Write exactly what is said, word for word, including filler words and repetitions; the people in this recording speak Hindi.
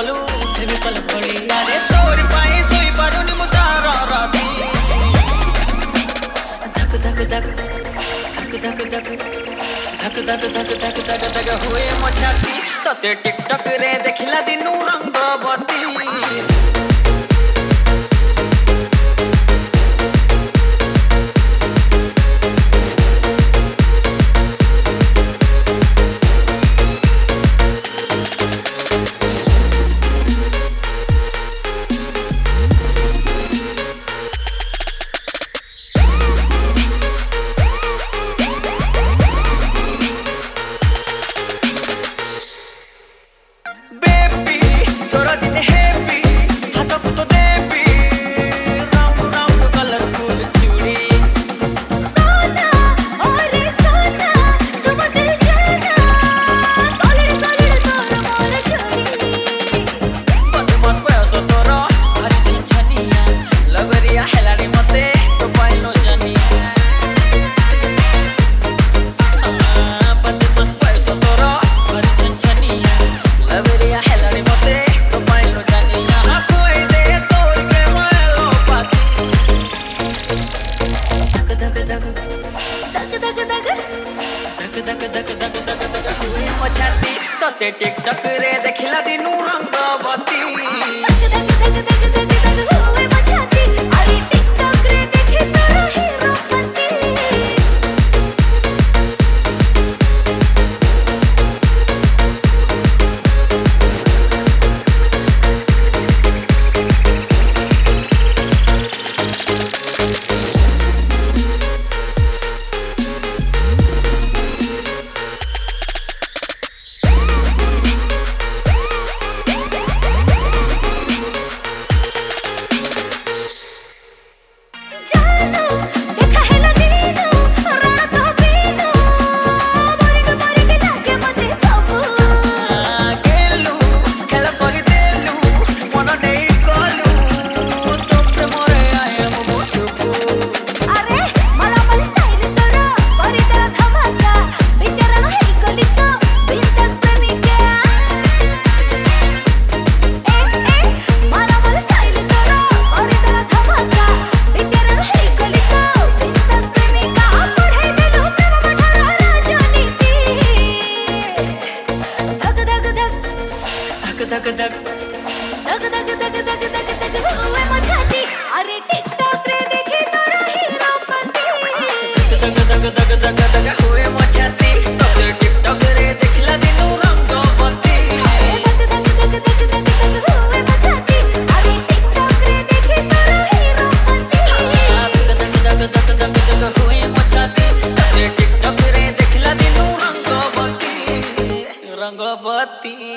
गलु फेविकल भली अरे तोरी पाई सोई पारुनी मु सारा राती धक धक धक धक धक धक धक धक धक धक धक धक हुए मो छाती तते टिकटॉक रे देखिला दिनु रंगवती तते टिकटॉक रे देखिला दिनु रंगवती धक धक धक धक धक धक धक धक हुए मो छाती अरे टिकटॉक रे देखी तोरा हीरोपति धक धक धक धक धक हुए मो छाती तोरे टिकटॉक रे देखला दिनु रंगवती धक धक धक धक धक धक हुए मो छाती अरे टिकटॉक रे देखी तोरा हीरोपति धक धक धक धक धक धक हुए मो छाती तोरे टिकटॉक रे देखला दिनु रंगवती रंगवती